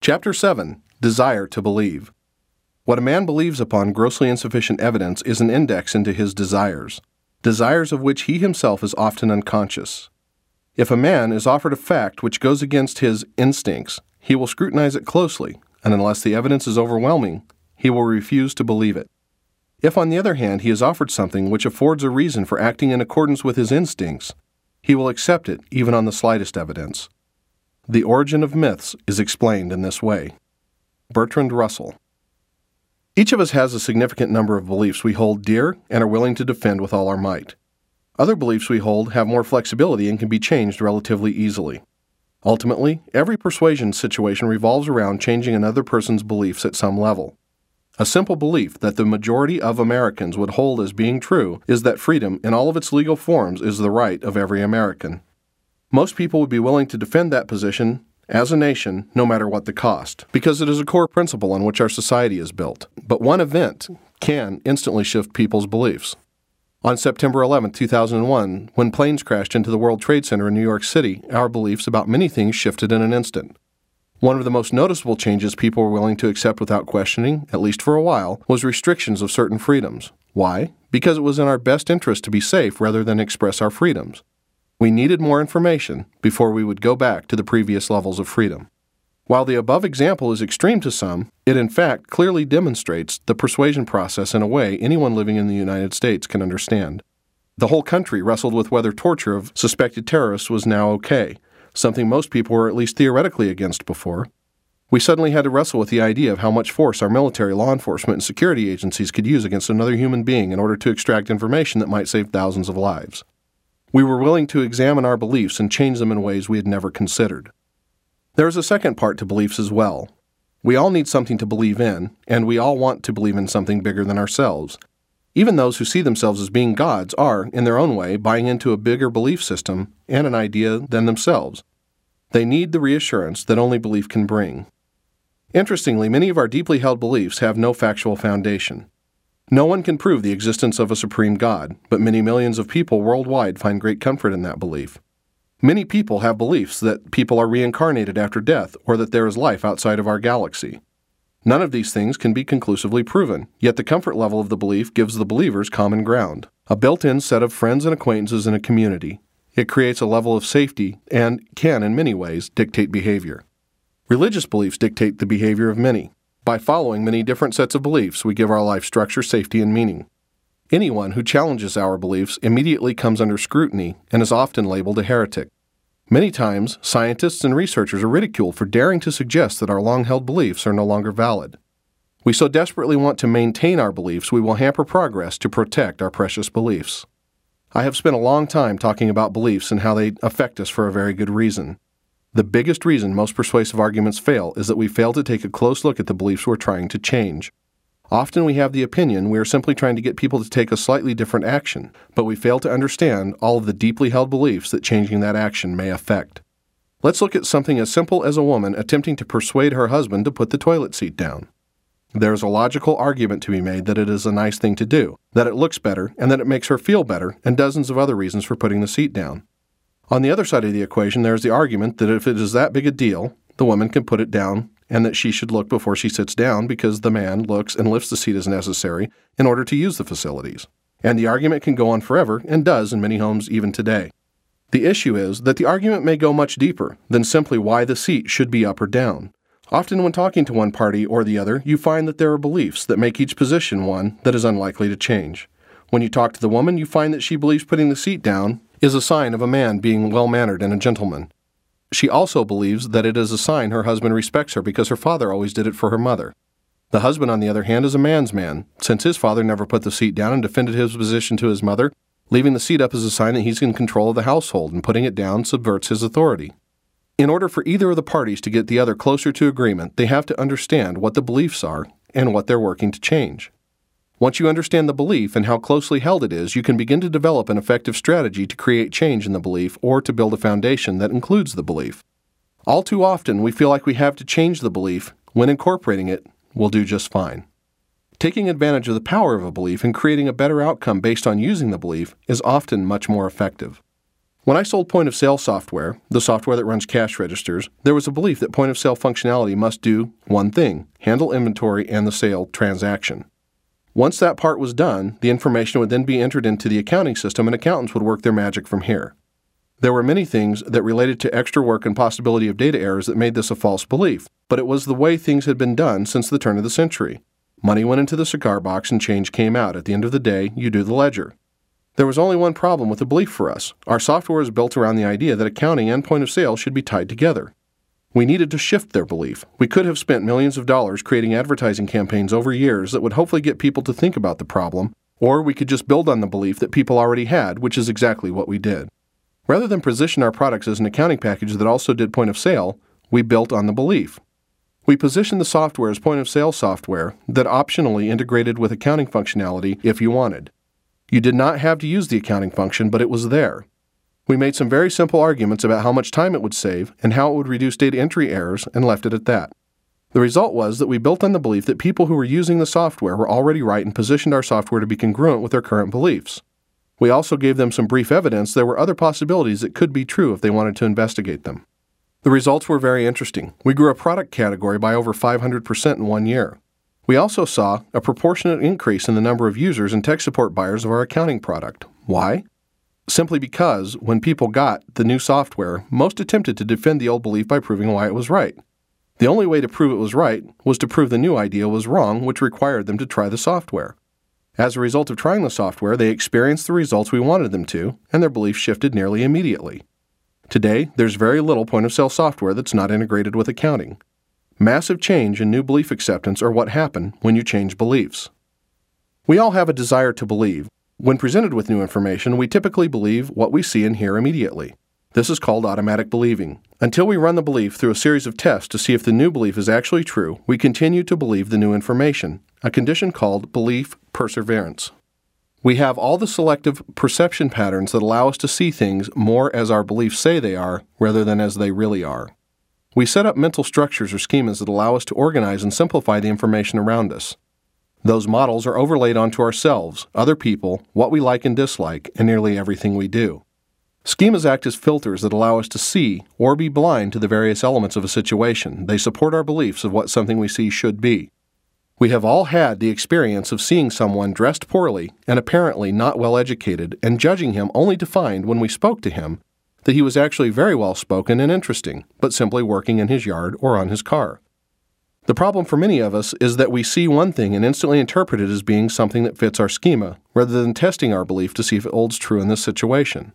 Chapter 7. Desire to believe. What a man believes upon grossly insufficient evidence is an index into his desires of which he himself is often unconscious. If a man is offered a fact which goes against his instincts, he will scrutinize it closely, and unless the evidence is overwhelming, he will refuse to believe it. If, on the other hand, he is offered something which affords a reason for acting in accordance with his instincts, he will accept it even on the slightest evidence. The origin of myths is explained in this way. Bertrand Russell. Each of us has a significant number of beliefs we hold dear and are willing to defend with all our might. Other beliefs we hold have more flexibility and can be changed relatively easily. Ultimately, every persuasion situation revolves around changing another person's beliefs at some level. A simple belief that the majority of Americans would hold as being true is that freedom in all of its legal forms is the right of every American. Most people would be willing to defend that position as a nation, no matter what the cost, because it is a core principle on which our society is built. But one event can instantly shift people's beliefs. On September 11, 2001, when planes crashed into the World Trade Center in New York City, our beliefs about many things shifted in an instant. One of the most noticeable changes people were willing to accept without questioning, at least for a while, was restrictions of certain freedoms. Why? Because it was in our best interest to be safe rather than express our freedoms. We needed more information before we would go back to the previous levels of freedom. While the above example is extreme to some, it in fact clearly demonstrates the persuasion process in a way anyone living in the United States can understand. The whole country wrestled with whether torture of suspected terrorists was now okay, something most people were at least theoretically against before. We suddenly had to wrestle with the idea of how much force our military, law enforcement, and security agencies could use against another human being in order to extract information that might save thousands of lives. We were willing to examine our beliefs and change them in ways we had never considered. There is a second part to beliefs as well. We all need something to believe in, and we all want to believe in something bigger than ourselves. Even those who see themselves as being gods are, in their own way, buying into a bigger belief system and an idea than themselves. They need the reassurance that only belief can bring. Interestingly, many of our deeply held beliefs have no factual foundation. No one can prove the existence of a supreme God, but many millions of people worldwide find great comfort in that belief. Many people have beliefs that people are reincarnated after death or that there is life outside of our galaxy. None of these things can be conclusively proven, yet the comfort level of the belief gives the believers common ground, a built-in set of friends and acquaintances in a community. It creates a level of safety and can, in many ways, dictate behavior. Religious beliefs dictate the behavior of many. By following many different sets of beliefs, we give our life structure, safety, and meaning. Anyone who challenges our beliefs immediately comes under scrutiny and is often labeled a heretic. Many times, scientists and researchers are ridiculed for daring to suggest that our long-held beliefs are no longer valid. We so desperately want to maintain our beliefs, we will hamper progress to protect our precious beliefs. I have spent a long time talking about beliefs and how they affect us for a very good reason. The biggest reason most persuasive arguments fail is that we fail to take a close look at the beliefs we're trying to change. Often we have the opinion we are simply trying to get people to take a slightly different action, but we fail to understand all of the deeply held beliefs that changing that action may affect. Let's look at something as simple as a woman attempting to persuade her husband to put the toilet seat down. There is a logical argument to be made that it is a nice thing to do, that it looks better, and that it makes her feel better, and dozens of other reasons for putting the seat down. On the other side of the equation, there is the argument that if it is that big a deal, the woman can put it down, and that she should look before she sits down because the man looks and lifts the seat as necessary in order to use the facilities. And the argument can go on forever, and does in many homes even today. The issue is that the argument may go much deeper than simply why the seat should be up or down. Often when talking to one party or the other, you find that there are beliefs that make each position one that is unlikely to change. When you talk to the woman, you find that she believes putting the seat down is a sign of a man being well-mannered and a gentleman. She also believes that it is a sign her husband respects her because her father always did it for her mother. The husband, on the other hand, is a man's man. Since his father never put the seat down and defended his position to his mother, leaving the seat up is a sign that he's in control of the household, and putting it down subverts his authority. In order for either of the parties to get the other closer to agreement, they have to understand what the beliefs are and what they're working to change. Once you understand the belief and how closely held it is, you can begin to develop an effective strategy to create change in the belief or to build a foundation that includes the belief. All too often, we feel like we have to change the belief when incorporating it will do just fine. Taking advantage of the power of a belief and creating a better outcome based on using the belief is often much more effective. When I sold point-of-sale software, the software that runs cash registers, there was a belief that point-of-sale functionality must do one thing: handle inventory and the sale transaction. Once that part was done, the information would then be entered into the accounting system and accountants would work their magic from here. There were many things that related to extra work and possibility of data errors that made this a false belief, but it was the way things had been done since the turn of the century. Money went into the cigar box and change came out. At the end of the day, you do the ledger. There was only one problem with the belief for us. Our software is built around the idea that accounting and point of sale should be tied together. We needed to shift their belief. We could have spent millions of dollars creating advertising campaigns over years that would hopefully get people to think about the problem, or we could just build on the belief that people already had, which is exactly what we did. Rather than position our products as an accounting package that also did point of sale, we built on the belief. We positioned the software as point of sale software that optionally integrated with accounting functionality if you wanted. You did not have to use the accounting function, but it was there. We made some very simple arguments about how much time it would save and how it would reduce data entry errors and left it at that. The result was that we built on the belief that people who were using the software were already right and positioned our software to be congruent with their current beliefs. We also gave them some brief evidence there were other possibilities that could be true if they wanted to investigate them. The results were very interesting. We grew a product category by over 500% in 1 year. We also saw a proportionate increase in the number of users and tech support buyers of our accounting product. Why? Simply because when people got the new software, most attempted to defend the old belief by proving why it was right. The only way to prove it was right was to prove the new idea was wrong, which required them to try the software. As a result of trying the software, they experienced the results we wanted them to, and their belief shifted nearly immediately. Today, there's very little point-of-sale software that's not integrated with accounting. Massive change and new belief acceptance are what happen when you change beliefs. We all have a desire to believe. When presented with new information, we typically believe what we see and hear immediately. This is called automatic believing. Until we run the belief through a series of tests to see if the new belief is actually true, we continue to believe the new information, a condition called belief perseverance. We have all the selective perception patterns that allow us to see things more as our beliefs say they are rather than as they really are. We set up mental structures or schemas that allow us to organize and simplify the information around us. Those models are overlaid onto ourselves, other people, what we like and dislike, and nearly everything we do. Schemas act as filters that allow us to see or be blind to the various elements of a situation. They support our beliefs of what something we see should be. We have all had the experience of seeing someone dressed poorly and apparently not well educated and judging him only to find, when we spoke to him, that he was actually very well spoken and interesting, but simply working in his yard or on his car. The problem for many of us is that we see one thing and instantly interpret it as being something that fits our schema, rather than testing our belief to see if it holds true in this situation.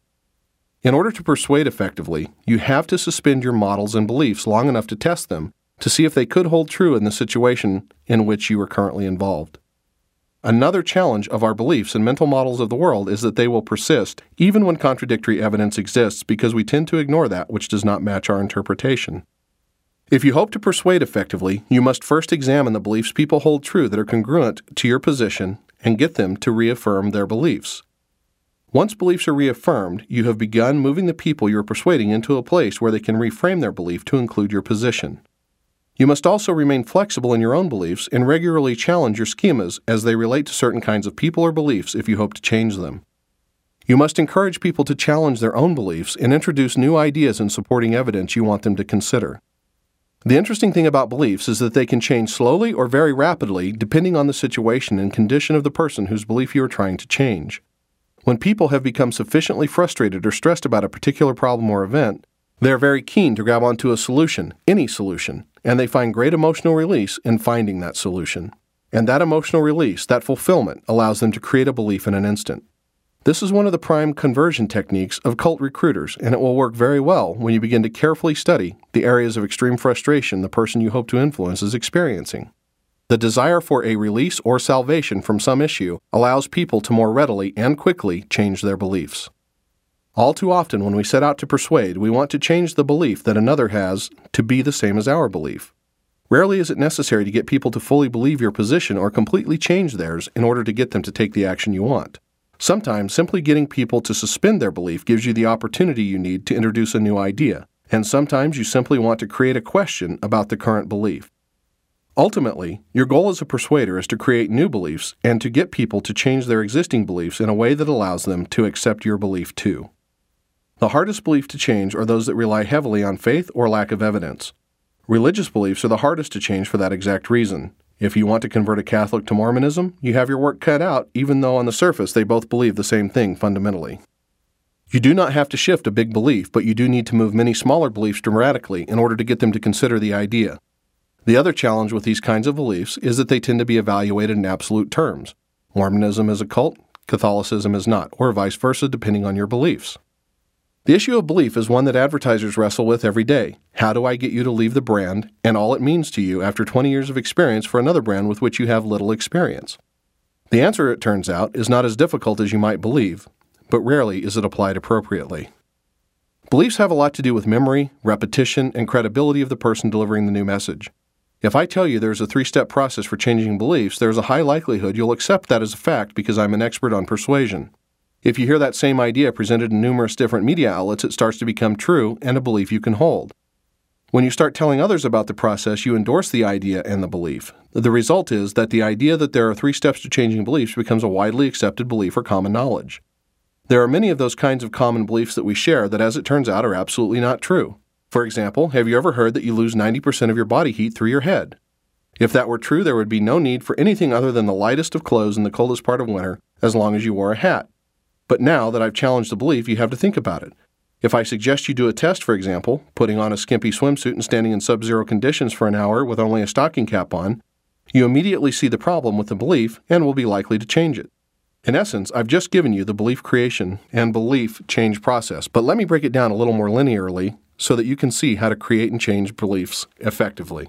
In order to persuade effectively, you have to suspend your models and beliefs long enough to test them to see if they could hold true in the situation in which you are currently involved. Another challenge of our beliefs and mental models of the world is that they will persist even when contradictory evidence exists because we tend to ignore that which does not match our interpretation. If you hope to persuade effectively, you must first examine the beliefs people hold true that are congruent to your position and get them to reaffirm their beliefs. Once beliefs are reaffirmed, you have begun moving the people you are persuading into a place where they can reframe their belief to include your position. You must also remain flexible in your own beliefs and regularly challenge your schemas as they relate to certain kinds of people or beliefs if you hope to change them. You must encourage people to challenge their own beliefs and introduce new ideas and supporting evidence you want them to consider. The interesting thing about beliefs is that they can change slowly or very rapidly depending on the situation and condition of the person whose belief you are trying to change. When people have become sufficiently frustrated or stressed about a particular problem or event, they are very keen to grab onto a solution, any solution, and they find great emotional release in finding that solution. And that emotional release, that fulfillment, allows them to create a belief in an instant. This is one of the prime conversion techniques of cult recruiters, and it will work very well when you begin to carefully study the areas of extreme frustration the person you hope to influence is experiencing. The desire for a release or salvation from some issue allows people to more readily and quickly change their beliefs. All too often when we set out to persuade, we want to change the belief that another has to be the same as our belief. Rarely is it necessary to get people to fully believe your position or completely change theirs in order to get them to take the action you want. Sometimes simply getting people to suspend their belief gives you the opportunity you need to introduce a new idea, and sometimes you simply want to create a question about the current belief. Ultimately, your goal as a persuader is to create new beliefs and to get people to change their existing beliefs in a way that allows them to accept your belief too. The hardest belief to change are those that rely heavily on faith or lack of evidence. Religious beliefs are the hardest to change for that exact reason. If you want to convert a Catholic to Mormonism, you have your work cut out, even though on the surface they both believe the same thing fundamentally. You do not have to shift a big belief, but you do need to move many smaller beliefs dramatically in order to get them to consider the idea. The other challenge with these kinds of beliefs is that they tend to be evaluated in absolute terms. Mormonism is a cult, Catholicism is not, or vice versa depending on your beliefs. The issue of belief is one that advertisers wrestle with every day. How do I get you to leave the brand and all it means to you after 20 years of experience for another brand with which you have little experience? The answer, it turns out, is not as difficult as you might believe, but rarely is it applied appropriately. Beliefs have a lot to do with memory, repetition, and credibility of the person delivering the new message. If I tell you there's a 3-step process for changing beliefs, there's a high likelihood you'll accept that as a fact because I'm an expert on persuasion. If you hear that same idea presented in numerous different media outlets, it starts to become true and a belief you can hold. When you start telling others about the process, you endorse the idea and the belief. The result is that the idea that there are 3 steps to changing beliefs becomes a widely accepted belief or common knowledge. There are many of those kinds of common beliefs that we share that, as it turns out, are absolutely not true. For example, have you ever heard that you lose 90% of your body heat through your head? If that were true, there would be no need for anything other than the lightest of clothes in the coldest part of winter, as long as you wore a hat. But now that I've challenged the belief, you have to think about it. If I suggest you do a test, for example, putting on a skimpy swimsuit and standing in sub-zero conditions for an hour with only a stocking cap on, you immediately see the problem with the belief and will be likely to change it. In essence, I've just given you the belief creation and belief change process, but let me break it down a little more linearly so that you can see how to create and change beliefs effectively.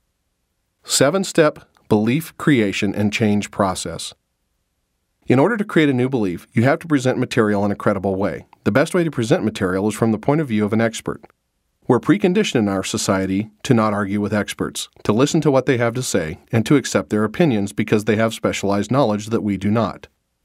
7-step belief creation and change process. In order to create a new belief, you have to present material in a credible way. The best way to present material is from the point of view of an expert. We're preconditioned in our society to not argue with experts, to listen to what they have to say, and to accept their opinions because they have specialized knowledge that we do not.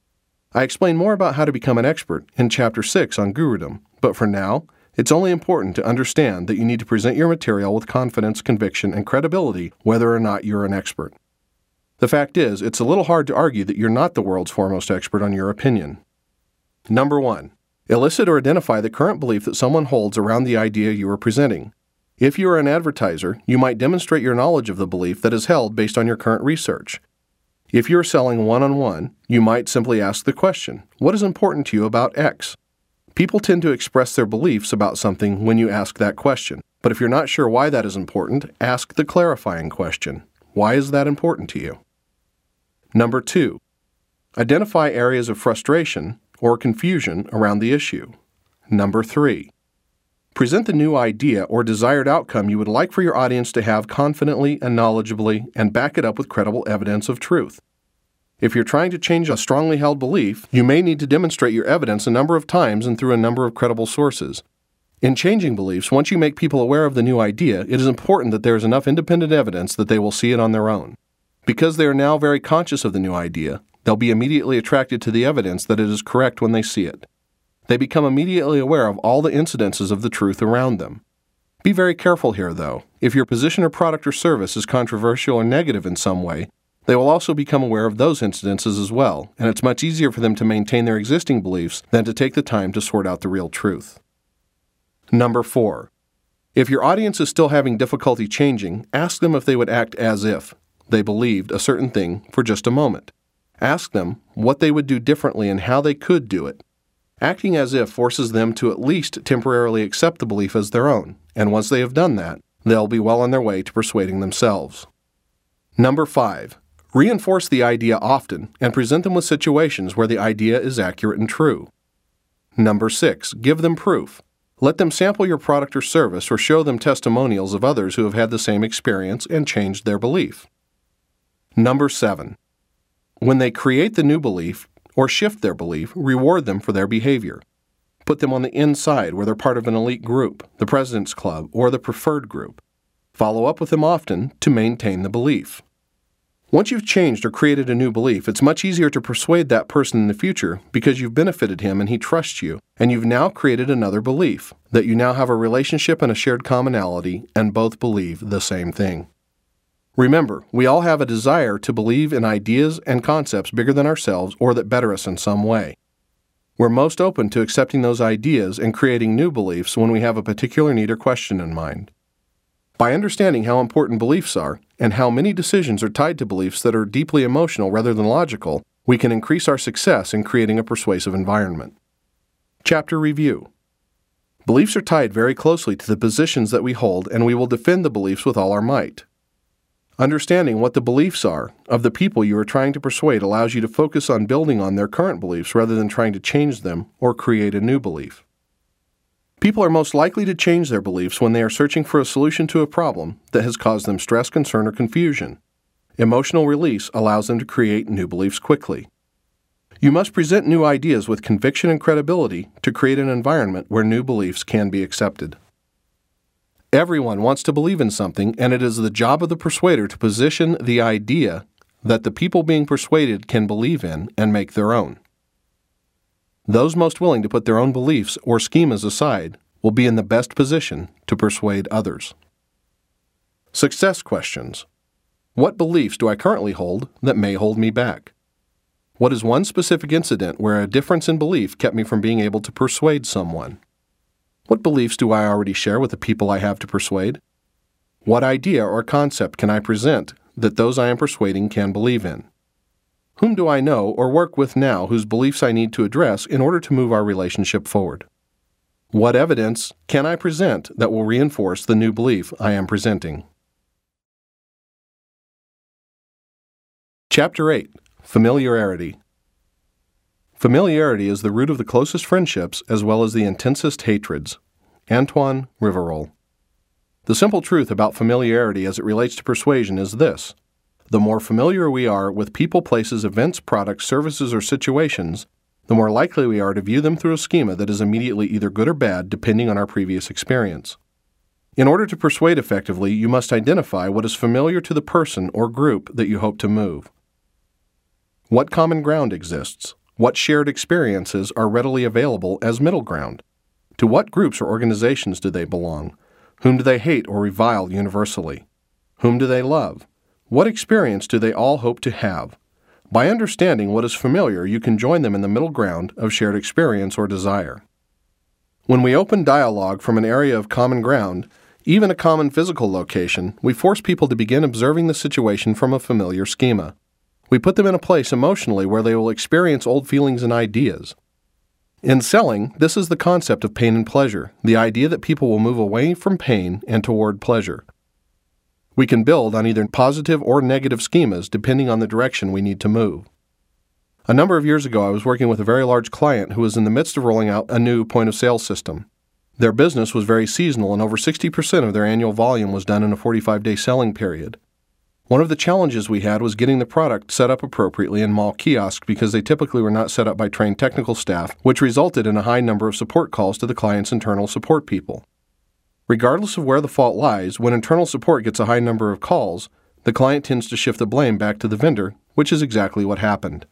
I explain more about how to become an expert in Chapter 6 on Gurudom, but for now, it's only important to understand that you need to present your material with confidence, conviction, and credibility whether or not you're an expert. The fact is, it's a little hard to argue that you're not the world's foremost expert on your opinion. Number 1. Elicit or identify the current belief that someone holds around the idea you are presenting. If you are an advertiser, you might demonstrate your knowledge of the belief that is held based on your current research. If you are selling one-on-one, you might simply ask the question, what is important to you about X? People tend to express their beliefs about something when you ask that question, but if you're not sure why that is important, ask the clarifying question. Why is that important to you? Number 2. Identify areas of frustration or confusion around the issue. Number 3. Present the new idea or desired outcome you would like for your audience to have confidently and knowledgeably and back it up with credible evidence of truth. If you're trying to change a strongly held belief, you may need to demonstrate your evidence a number of times and through a number of credible sources. In changing beliefs, once you make people aware of the new idea, it is important that there is enough independent evidence that they will see it on their own. Because they are now very conscious of the new idea, they'll be immediately attracted to the evidence that it is correct when they see it. They become immediately aware of all the incidences of the truth around them. Be very careful here, though. If your position or product or service is controversial or negative in some way, they will also become aware of those incidences as well, and it's much easier for them to maintain their existing beliefs than to take the time to sort out the real truth. Number 4. If your audience is still having difficulty changing, ask them if they would act as if they believed a certain thing for just a moment. Ask them what they would do differently and how they could do it. Acting as if forces them to at least temporarily accept the belief as their own, and once they have done that, they'll be well on their way to persuading themselves. Number 5. Reinforce the idea often and present them with situations where the idea is accurate and true. Number 6. Give them proof. Let them sample your product or service or show them testimonials of others who have had the same experience and changed their belief. Number 7. When they create the new belief or shift their belief, reward them for their behavior. Put them on the inside where they're part of an elite group, the President's Club, or the preferred group. Follow up with them often to maintain the belief. Once you've changed or created a new belief, it's much easier to persuade that person in the future because you've benefited him and he trusts you, and you've now created another belief, that you now have a relationship and a shared commonality and both believe the same thing. Remember, we all have a desire to believe in ideas and concepts bigger than ourselves or that better us in some way. We're most open to accepting those ideas and creating new beliefs when we have a particular need or question in mind. By understanding how important beliefs are and how many decisions are tied to beliefs that are deeply emotional rather than logical, we can increase our success in creating a persuasive environment. Chapter Review. Beliefs are tied very closely to the positions that we hold, and we will defend the beliefs with all our might. Understanding what the beliefs are of the people you are trying to persuade allows you to focus on building on their current beliefs rather than trying to change them or create a new belief. People are most likely to change their beliefs when they are searching for a solution to a problem that has caused them stress, concern, or confusion. Emotional release allows them to create new beliefs quickly. You must present new ideas with conviction and credibility to create an environment where new beliefs can be accepted. Everyone wants to believe in something, and it is the job of the persuader to position the idea that the people being persuaded can believe in and make their own. Those most willing to put their own beliefs or schemas aside will be in the best position to persuade others. Success questions. What beliefs do I currently hold that may hold me back? What is one specific incident where a difference in belief kept me from being able to persuade someone? What beliefs do I already share with the people I have to persuade? What idea or concept can I present that those I am persuading can believe in? Whom do I know or work with now whose beliefs I need to address in order to move our relationship forward? What evidence can I present that will reinforce the new belief I am presenting? Chapter 8. Familiarity. Familiarity is the root of the closest friendships as well as the intensest hatreds. Antoine Rivarol. The simple truth about familiarity as it relates to persuasion is this: the more familiar we are with people, places, events, products, services, or situations, the more likely we are to view them through a schema that is immediately either good or bad depending on our previous experience. In order to persuade effectively, you must identify what is familiar to the person or group that you hope to move. What common ground exists? What shared experiences are readily available as middle ground? To what groups or organizations do they belong? Whom do they hate or revile universally? Whom do they love? What experience do they all hope to have? By understanding what is familiar, you can join them in the middle ground of shared experience or desire. When we open dialogue from an area of common ground, even a common physical location, we force people to begin observing the situation from a familiar schema. We put them in a place emotionally where they will experience old feelings and ideas. In selling, this is the concept of pain and pleasure, the idea that people will move away from pain and toward pleasure. We can build on either positive or negative schemas depending on the direction we need to move. A number of years ago, I was working with a very large client who was in the midst of rolling out a new point-of-sale system. Their business was very seasonal, and over 60% of their annual volume was done in a 45-day selling period. One of the challenges we had was getting the product set up appropriately in mall kiosks because they typically were not set up by trained technical staff, which resulted in a high number of support calls to the client's internal support people. Regardless of where the fault lies, when internal support gets a high number of calls, the client tends to shift the blame back to the vendor, which is exactly what happened.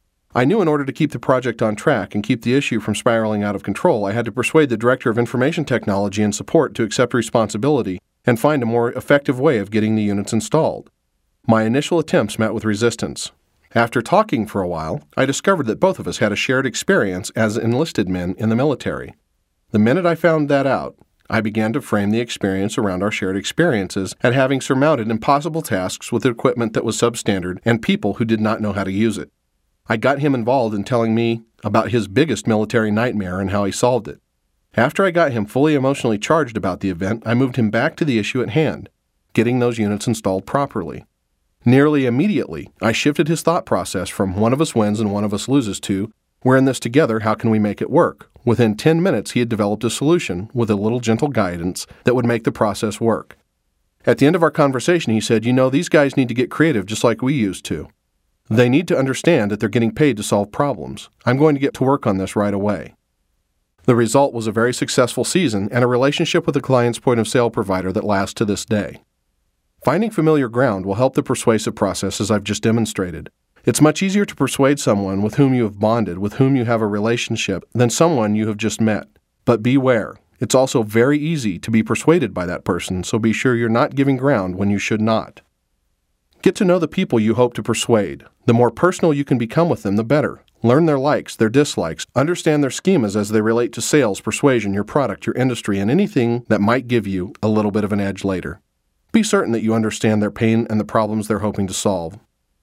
I knew in order to keep the project on track and keep the issue from spiraling out of control, I had to persuade the Director of Information Technology and Support to accept responsibility and find a more effective way of getting the units installed. My initial attempts met with resistance. After talking for a while, I discovered that both of us had a shared experience as enlisted men in the military. The minute I found that out, I began to frame the experience around our shared experiences at having surmounted impossible tasks with equipment that was substandard and people who did not know how to use it. I got him involved in telling me about his biggest military nightmare and how he solved it. After I got him fully emotionally charged about the event, I moved him back to the issue at hand, getting those units installed properly. Nearly immediately, I shifted his thought process from one of us wins and one of us loses to, we're in this together, how can we make it work? Within 10 minutes, he had developed a solution with a little gentle guidance that would make the process work. At the end of our conversation, he said, these guys need to get creative just like we used to. They need to understand that they're getting paid to solve problems. I'm going to get to work on this right away. The result was a very successful season and a relationship with the client's point-of-sale provider that lasts to this day. Finding familiar ground will help the persuasive process as I've just demonstrated. It's much easier to persuade someone with whom you have bonded, with whom you have a relationship, than someone you have just met. But beware, it's also very easy to be persuaded by that person, so be sure you're not giving ground when you should not. Get to know the people you hope to persuade. The more personal you can become with them, the better. Learn their likes, their dislikes, understand their schemas as they relate to sales, persuasion, your product, your industry, and anything that might give you a little bit of an edge later. Be certain that you understand their pain and the problems they're hoping to solve.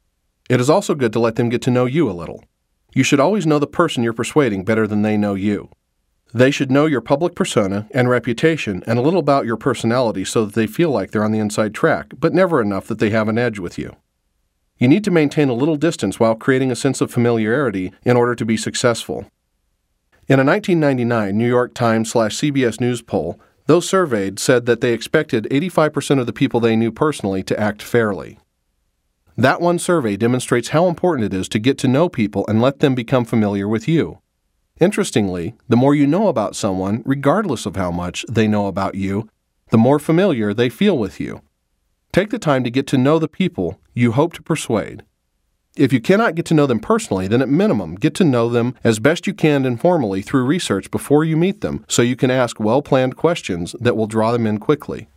It is also good to let them get to know you a little. You should always know the person you're persuading better than they know you. They should know your public persona and reputation and a little about your personality so that they feel like they're on the inside track, but never enough that they have an edge with you. You need to maintain a little distance while creating a sense of familiarity in order to be successful. In a 1999 New York Times/CBS News poll, those surveyed said that they expected 85% of the people they knew personally to act fairly. That one survey demonstrates how important it is to get to know people and let them become familiar with you. Interestingly, the more you know about someone, regardless of how much they know about you, the more familiar they feel with you. Take the time to get to know the people you hope to persuade. If you cannot get to know them personally, then at minimum, get to know them as best you can informally through research before you meet them so you can ask well-planned questions that will draw them in quickly.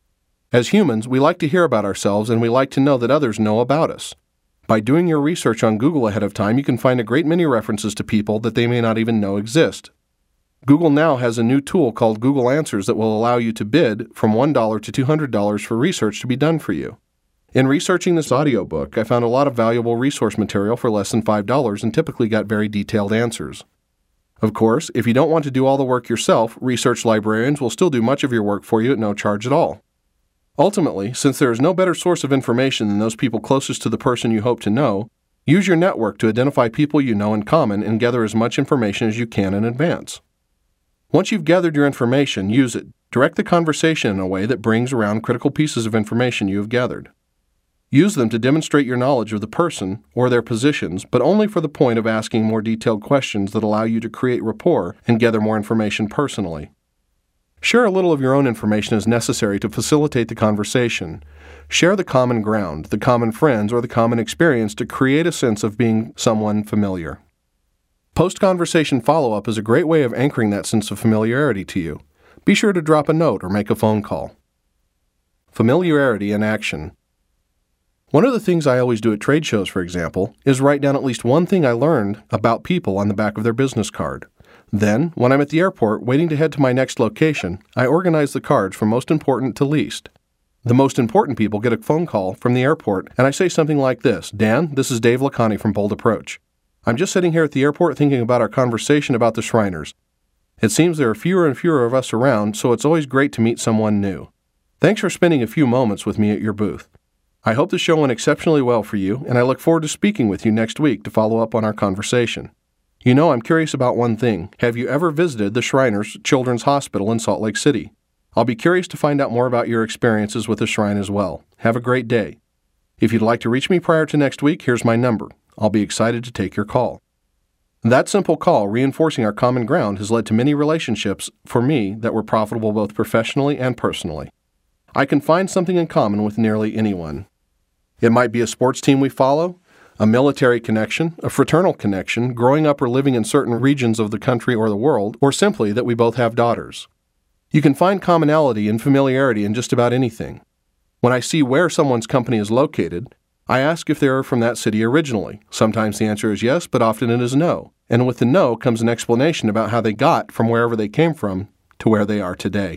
As humans, we like to hear about ourselves and we like to know that others know about us. By doing your research on Google ahead of time, you can find a great many references to people that they may not even know exist. Google now has a new tool called Google Answers that will allow you to bid from $1 to $200 for research to be done for you. In researching this audiobook, I found a lot of valuable resource material for less than $5 and typically got very detailed answers. Of course, if you don't want to do all the work yourself, research librarians will still do much of your work for you at no charge at all. Ultimately, since there is no better source of information than those people closest to the person you hope to know, use your network to identify people you know in common and gather as much information as you can in advance. Once you've gathered your information, use it. Direct the conversation in a way that brings around critical pieces of information you have gathered. Use them to demonstrate your knowledge of the person or their positions, but only for the point of asking more detailed questions that allow you to create rapport and gather more information personally. Share a little of your own information as necessary to facilitate the conversation. Share the common ground, the common friends, or the common experience to create a sense of being someone familiar. Post-conversation follow-up is a great way of anchoring that sense of familiarity to you. Be sure to drop a note or make a phone call. Familiarity in action. One of the things I always do at trade shows, for example, is write down at least one thing I learned about people on the back of their business card. Then, when I'm at the airport waiting to head to my next location, I organize the cards from most important to least. The most important people get a phone call from the airport, and I say something like this: Dan, this is Dave Lacani from Bold Approach. I'm just sitting here at the airport thinking about our conversation about the Shriners. It seems there are fewer and fewer of us around, so it's always great to meet someone new. Thanks for spending a few moments with me at your booth. I hope the show went exceptionally well for you, and I look forward to speaking with you next week to follow up on our conversation. You know, I'm curious about one thing. Have you ever visited the Shriners Children's Hospital in Salt Lake City? I'll be curious to find out more about your experiences with the Shrine as well. Have a great day. If you'd like to reach me prior to next week, here's my number. I'll be excited to take your call. That simple call, reinforcing our common ground, has led to many relationships, for me, that were profitable both professionally and personally. I can find something in common with nearly anyone. It might be a sports team we follow, a military connection, a fraternal connection, growing up or living in certain regions of the country or the world, or simply that we both have daughters. You can find commonality and familiarity in just about anything. When I see where someone's company is located, I ask if they are from that city originally. Sometimes the answer is yes, but often it is no. And with the no comes an explanation about how they got from wherever they came from to where they are today.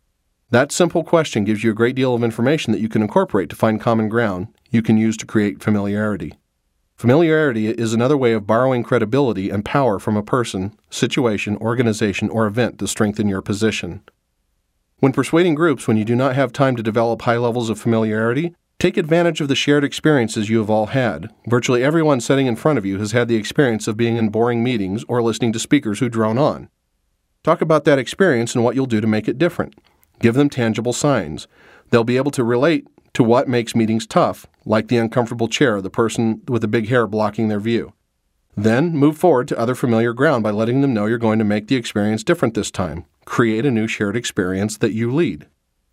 That simple question gives you a great deal of information that you can incorporate to find common ground you can use to create familiarity. Familiarity is another way of borrowing credibility and power from a person, situation, organization, or event to strengthen your position. When persuading groups when you do not have time to develop high levels of familiarity, take advantage of the shared experiences you have all had. Virtually everyone sitting in front of you has had the experience of being in boring meetings or listening to speakers who drone on. Talk about that experience and what you'll do to make it different. Give them tangible signs. They'll be able to relate to what makes meetings tough, like the uncomfortable chair, the person with the big hair blocking their view. Then move forward to other familiar ground by letting them know you're going to make the experience different this time. Create a new shared experience that you lead.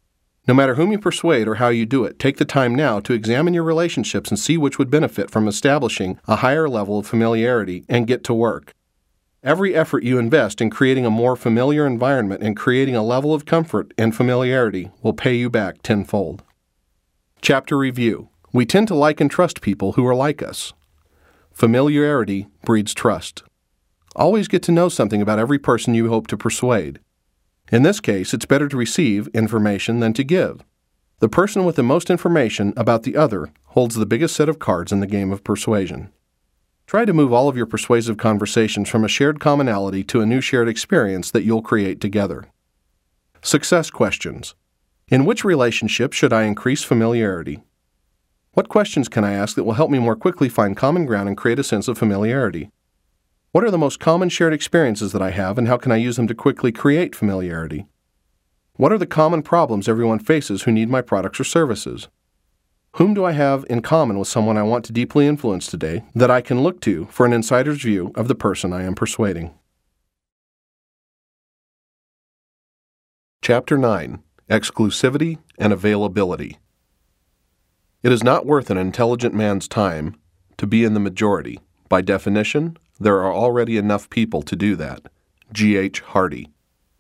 No matter whom you persuade or how you do it, take the time now to examine your relationships and see which would benefit from establishing a higher level of familiarity and get to work. Every effort you invest in creating a more familiar environment and creating a level of comfort and familiarity will pay you back tenfold. Chapter Review. We tend to like and trust people who are like us. Familiarity breeds trust. Always get to know something about every person you hope to persuade. In this case, it's better to receive information than to give. The person with the most information about the other holds the biggest set of cards in the game of persuasion. Try to move all of your persuasive conversations from a shared commonality to a new shared experience that you'll create together. Success questions. In which relationship should I increase familiarity? What questions can I ask that will help me more quickly find common ground and create a sense of familiarity? What are the most common shared experiences that I have, and how can I use them to quickly create familiarity? What are the common problems everyone faces who need my products or services? Whom do I have in common with someone I want to deeply influence today that I can look to for an insider's view of the person I am persuading? Chapter 9. Exclusivity and Availability. It is not worth an intelligent man's time to be in the majority. By definition, there are already enough people to do that. G.H. Hardy.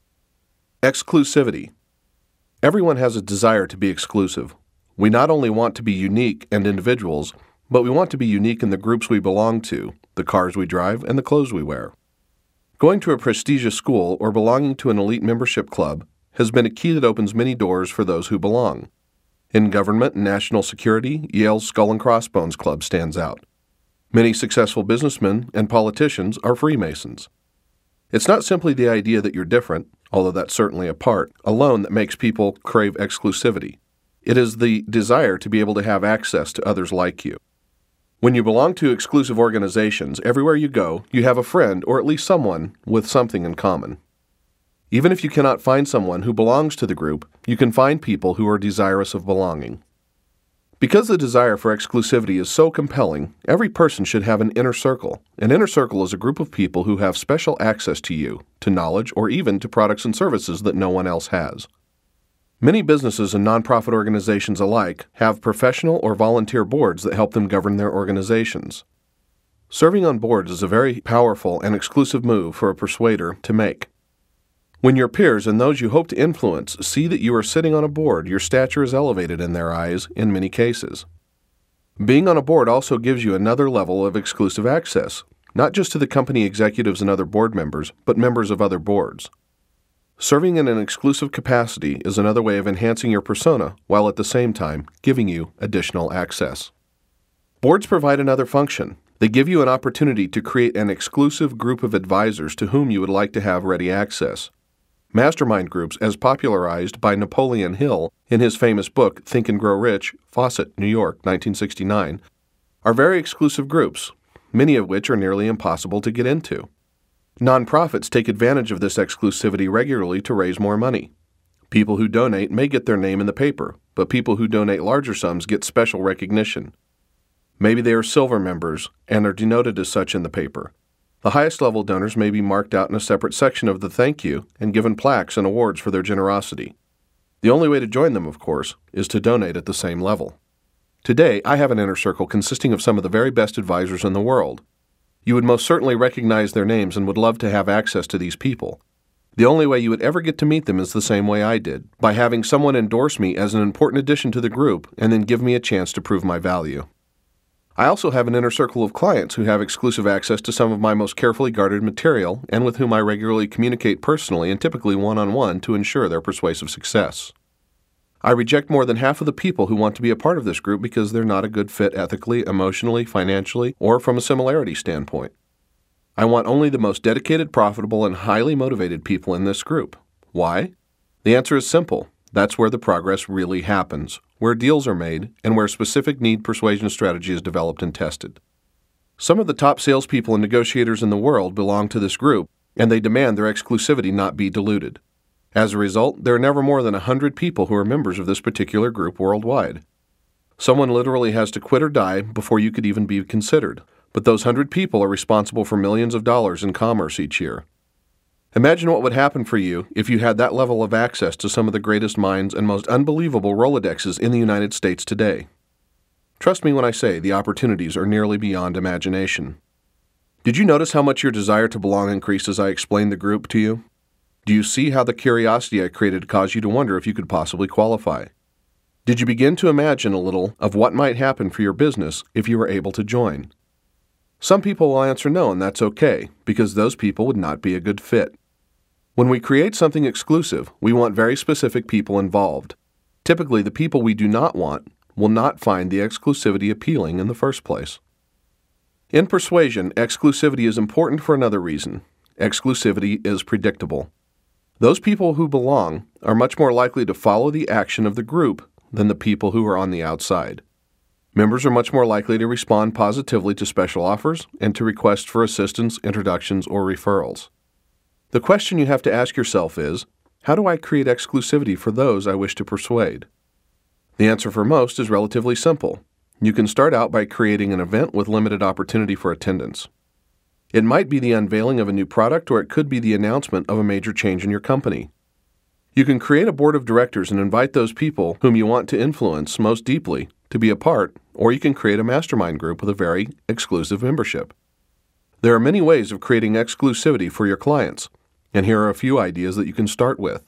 Exclusivity. Everyone has a desire to be exclusive. We not only want to be unique and individuals, but we want to be unique in the groups we belong to, the cars we drive, and the clothes we wear. Going to a prestigious school or belonging to an elite membership club has been a key that opens many doors for those who belong. In government and national security, Yale's Skull and Crossbones Club stands out. Many successful businessmen and politicians are Freemasons. It's not simply the idea that you're different, although that's certainly a part, alone that makes people crave exclusivity. It is the desire to be able to have access to others like you. When you belong to exclusive organizations, everywhere you go, you have a friend or at least someone with something in common. Even if you cannot find someone who belongs to the group, you can find people who are desirous of belonging. Because the desire for exclusivity is so compelling, every person should have an inner circle. An inner circle is a group of people who have special access to you, to knowledge, or even to products and services that no one else has. Many businesses and nonprofit organizations alike have professional or volunteer boards that help them govern their organizations. Serving on boards is a very powerful and exclusive move for a persuader to make. When your peers and those you hope to influence see that you are sitting on a board, your stature is elevated in their eyes in many cases. Being on a board also gives you another level of exclusive access, not just to the company executives and other board members, but members of other boards. Serving in an exclusive capacity is another way of enhancing your persona while at the same time giving you additional access. Boards provide another function. They give you an opportunity to create an exclusive group of advisors to whom you would like to have ready access. Mastermind groups, as popularized by Napoleon Hill in his famous book Think and Grow Rich, Fawcett, New York, 1969, are very exclusive groups, many of which are nearly impossible to get into. Nonprofits take advantage of this exclusivity regularly to raise more money. People who donate may get their name in the paper, but people who donate larger sums get special recognition. Maybe they are silver members and are denoted as such in the paper. The highest level donors may be marked out in a separate section of the thank you and given plaques and awards for their generosity. The only way to join them, of course, is to donate at the same level. Today, I have an inner circle consisting of some of the very best advisors in the world. You would most certainly recognize their names and would love to have access to these people. The only way you would ever get to meet them is the same way I did, by having someone endorse me as an important addition to the group and then give me a chance to prove my value. I also have an inner circle of clients who have exclusive access to some of my most carefully guarded material and with whom I regularly communicate personally and typically one-on-one to ensure their persuasive success. I reject more than half of the people who want to be a part of this group because they're not a good fit ethically, emotionally, financially, or from a similarity standpoint. I want only the most dedicated, profitable, and highly motivated people in this group. Why? The answer is simple. That's where the progress really happens, where deals are made, and where specific need persuasion strategy is developed and tested. Some of the top salespeople and negotiators in the world belong to this group, and they demand their exclusivity not be diluted. As a result, there are never more than 100 people who are members of this particular group worldwide. Someone literally has to quit or die before you could even be considered, but those 100 people are responsible for millions of dollars in commerce each year. Imagine what would happen for you if you had that level of access to some of the greatest minds and most unbelievable Rolodexes in the United States today. Trust me when I say the opportunities are nearly beyond imagination. Did you notice how much your desire to belong increased as I explained the group to you? Do you see how the curiosity I created caused you to wonder if you could possibly qualify? Did you begin to imagine a little of what might happen for your business if you were able to join? Some people will answer no, and that's okay, because those people would not be a good fit. When we create something exclusive, we want very specific people involved. Typically, the people we do not want will not find the exclusivity appealing in the first place. In persuasion, exclusivity is important for another reason. Exclusivity is predictable. Those people who belong are much more likely to follow the action of the group than the people who are on the outside. Members are much more likely to respond positively to special offers and to requests for assistance, introductions, or referrals. The question you have to ask yourself is, how do I create exclusivity for those I wish to persuade? The answer for most is relatively simple. You can start out by creating an event with limited opportunity for attendance. It might be the unveiling of a new product, or it could be the announcement of a major change in your company. You can create a board of directors and invite those people whom you want to influence most deeply to be a part, or you can create a mastermind group with a very exclusive membership. There are many ways of creating exclusivity for your clients, and here are a few ideas that you can start with.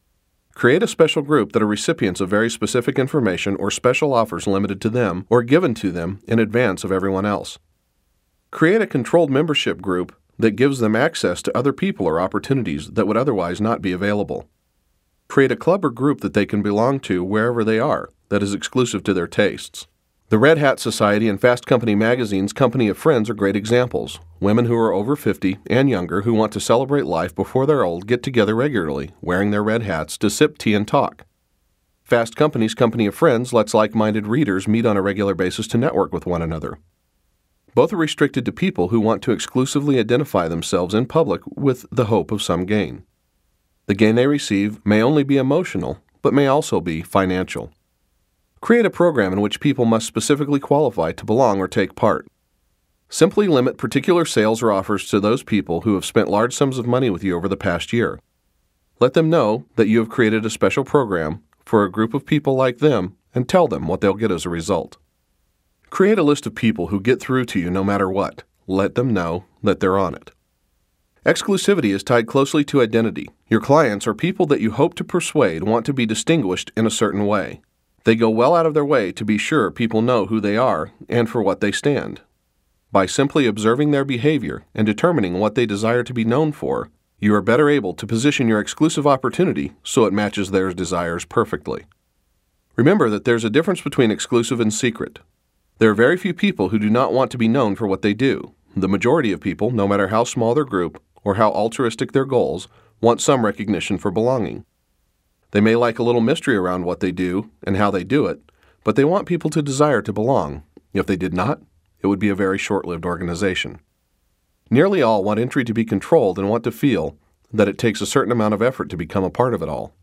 Create a special group that are recipients of very specific information or special offers limited to them or given to them in advance of everyone else. Create a controlled membership group that gives them access to other people or opportunities that would otherwise not be available. Create a club or group that they can belong to wherever they are that is exclusive to their tastes. The Red Hat Society and Fast Company Magazine's Company of Friends are great examples. Women who are over 50 and younger who want to celebrate life before they're old get together regularly, wearing their red hats to sip tea and talk. Fast Company's Company of Friends lets like-minded readers meet on a regular basis to network with one another. Both are restricted to people who want to exclusively identify themselves in public with the hope of some gain. The gain they receive may only be emotional, but may also be financial. Create a program in which people must specifically qualify to belong or take part. Simply limit particular sales or offers to those people who have spent large sums of money with you over the past year. Let them know that you have created a special program for a group of people like them and tell them what they'll get as a result. Create a list of people who get through to you no matter what. Let them know that they're on it. Exclusivity is tied closely to identity. Your clients or people that you hope to persuade want to be distinguished in a certain way. They go well out of their way to be sure people know who they are and for what they stand. By simply observing their behavior and determining what they desire to be known for, you are better able to position your exclusive opportunity so it matches their desires perfectly. Remember that there's a difference between exclusive and secret. There are very few people who do not want to be known for what they do. The majority of people, no matter how small their group or how altruistic their goals, want some recognition for belonging. They may like a little mystery around what they do and how they do it, but they want people to desire to belong. If they did not, it would be a very short-lived organization. Nearly all want entry to be controlled and want to feel that it takes a certain amount of effort to become a part of it all.